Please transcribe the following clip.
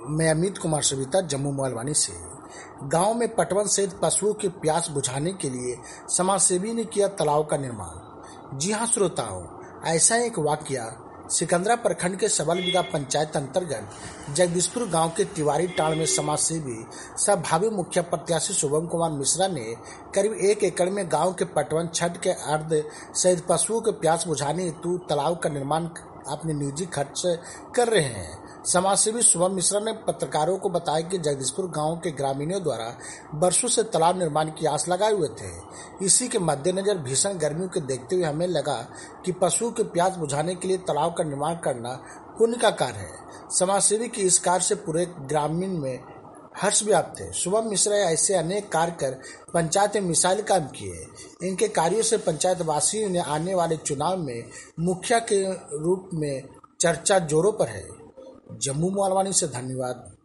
मैं अमित कुमार सविता जम्मू मोहलवानी से। गांव में पटवन सहित पशुओं की प्यास बुझाने के लिए समाजसेवी ने किया तालाब का निर्माण। जी हां श्रोताओं, ऐसा एक वाकया सिकंदरा प्रखंड के सबल बीघा पंचायत अंतर्गत जगदीशपुर गांव के तिवारी टाड़ में समाजसेवी सह भावी मुखिया प्रत्याशी शुभम कुमार मिश्रा ने करीब 1 एकड़ में गांव के पटवन, छठ के अर्ध सहित पशुओं के प्यास बुझाने हेतु तालाब का निर्माण अपने निजी खर्च से कर रहे हैं। समाजसेवी शुभम मिश्रा ने पत्रकारों को बताया कि जगदीशपुर गांव के ग्रामीणों द्वारा वर्षों से तालाब निर्माण की आस लगाए हुए थे। इसी के मद्देनजर भीषण गर्मियों के देखते हुए हमें लगा कि पशुओं की प्यास बुझाने के लिए तालाब का निर्माण करना पुण्य का कार्य है। समाजसेवी की इस कार्य से पूरे ग्रामीण में हर्ष व्याप्त है। शुभम मिश्रा ऐसे अनेक कार्य कर पंचायत में मिसाइल काम किए। इनके कार्यों से पंचायत वासियों ने आने वाले चुनाव में मुखिया के रूप में चर्चा जोरों पर है। जम्मू मोहलवानी से धन्यवाद।